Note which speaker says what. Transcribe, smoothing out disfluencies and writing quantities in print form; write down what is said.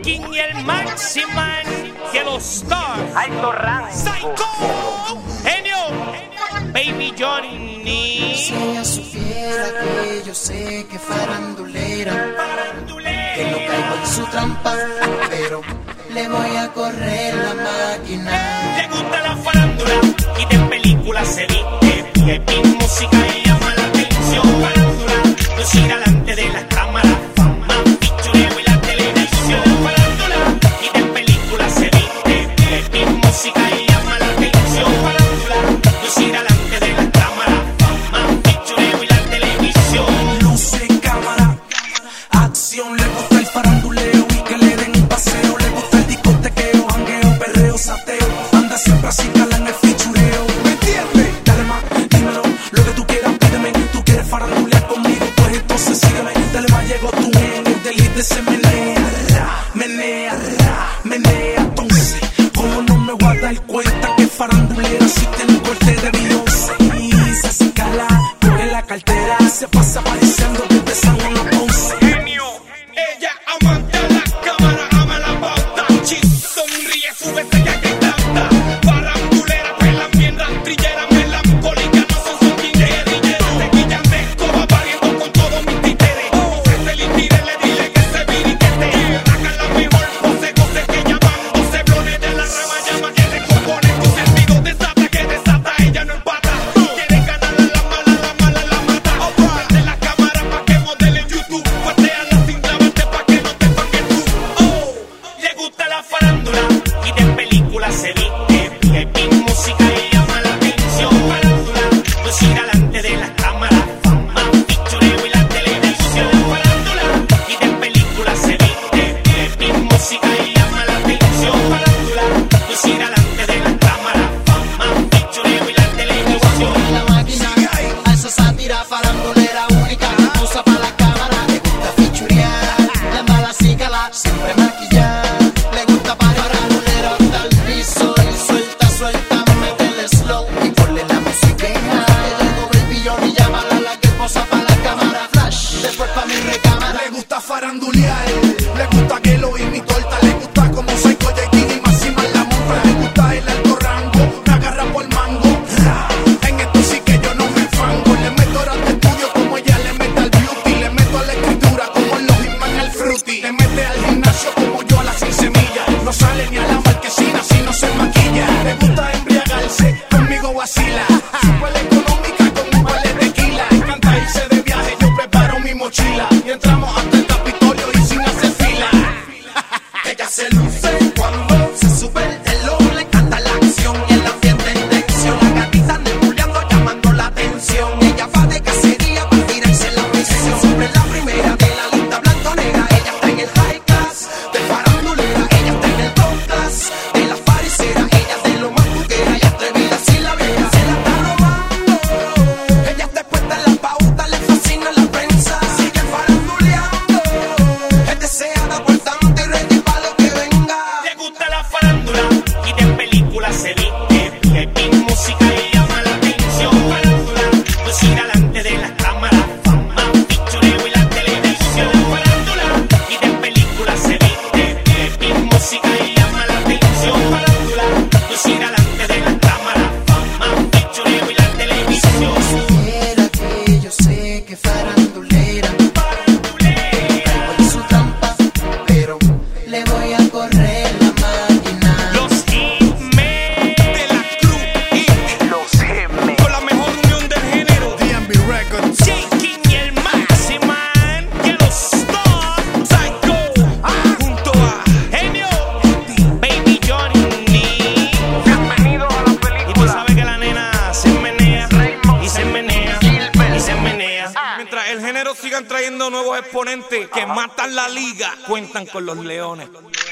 Speaker 1: King y el Maximan, que los stars.
Speaker 2: Alto rango.
Speaker 1: Psycho, genio, Baby Johnny.
Speaker 3: Si ella supiera que yo sé que farandulera, que no caigo en su trampa, pero le voy a correr la máquina.
Speaker 1: Le gusta la farándula y de películas se viste. VIP música y llama la atención. Farándula, lucir delante de las cámaras. Fama, pichureo y la televisión. Farándula y de películas se viste. VIP música y llama la atención. Farándula, lucir delante de las cámaras. Fama, pichureo y la televisión.
Speaker 4: Luce, cámara, acción. Le gusta el faranduleo y que le den un paseo. Le gusta el discotequeo, jangueo, perreo, sateo. Anda siempre así, cala en el fichureo. ¿Me entiendes? Dale más, dímelo, lo que tú quieras, pídeme. Tú quieres farandulear conmigo, pues entonces sígueme. Dale más, llegó tu en el delite se menea, menea, menea. Entonces, ¿cómo no me voy a dar cuenta que farandulera si tiene un corte de Beyoncé? Y se hace cala, coge la cartera, se pasa apareciendo desde San Juan a Ponce.
Speaker 1: Genio, ella amante a la cámara, ama la pauta. Chis, sonríe, sube ella que canta. Farandulera, pelan bien rastrillera, melancólica, no son guilleras. Se guillan de escoba, pariendo con todos mis títeres. Ofrécele y tírele, dile que se viriquete. Sacan la mejor pose, goce que llamando. Se blone de la rama, llama que le compone. Tu sentido desata, que desata, ella no empata. Quiere ganar a la mala la mata. Prende la cámara pa' que modele en YouTube. Pateala sin clavarte pa' que no te paguen tú. Oh, le gusta la farándula y de películas se viste. VIP música y llama la atención. Farándula, lucir delante de las cámaras. Fama, pichureo y la televisión. Farándula y de películas se viste. VIP música y llama la atención. Farándula, lucir delante de las cámaras. Fama, pichureo y la televisión.
Speaker 3: La máquina, a esa sátira farandulera única. Usa pa' la cámara, le gusta fichurear. La mala cícala, siempre maquillar. Le gusta farandulera hasta el piso. Y suelta, suelta, métele slow. Y ponle la música. Llegó Baby Johnny, llámala la que posa pa' la cámara. Flash, después pa' mi recámara.
Speaker 4: Le gusta farandulear, le gusta que lo y mi torta, le gusta como Psycho, King y Máxima la monta, le gusta el alto rango, me agarra por mango. En esto sí que yo no me fango, le meto horas de estudio como ella le mete al beauty, le meto a la escritura como los Hitman al fruity, le mete al gimnasio como yo a las 100 semillas, no sale ni a la marquesina si no se maquilla, le gusta embriagarse, conmigo vacila, super económica con un vale de tequila, encanta irse de viaje, yo preparo mi mochila y entramos hasta el Capitolio y sin hacer fila. Ella se luce cuando se sube el telón, le encanta la acción y el ambiente en tensión. La gatita nebuleando, llamando la atención. Ella va de cacería para tirarse la misión. Siempre la primera de la lista blanco-negra. Ella está en el high class de farandulera. Ella está en el top class de la faricera. Ella es de lo más buquera y atrevida sin la vieja. Se la está robando. Ella está puesta en la pauta, le fascina la prensa. Sigue faranduleando. Es deseada por tanto y ready pa' lo que venga.
Speaker 1: Le gusta la farándula y de películas se viste. VIP música y llama la atención. Farándula, lucir delante de las cámaras. Fama, pichureo y la televisión. Farándula y de películas se viste. VIP música y llama la atención. Farándula, lucir delante de las cámaras. Fama, pichureo y la televisión.
Speaker 3: Supiera que yo sé que farandulera, caigo en su trampa, pero le voy a correr la máquina.
Speaker 1: Los Hitmen de la Cruz
Speaker 2: Los gemes.
Speaker 1: con la mejor unión del género.
Speaker 4: DMB Records.
Speaker 1: King y el Maximan, que los stars. Psycho, junto a Genio, Baby Johnny.
Speaker 2: Bienvenido a la
Speaker 1: Y tú
Speaker 2: película.
Speaker 1: sabes que la nena se menea y se menea y se menea. Mientras el género sigan trayendo nuevos exponentes que matan la liga, cuentan con los leones.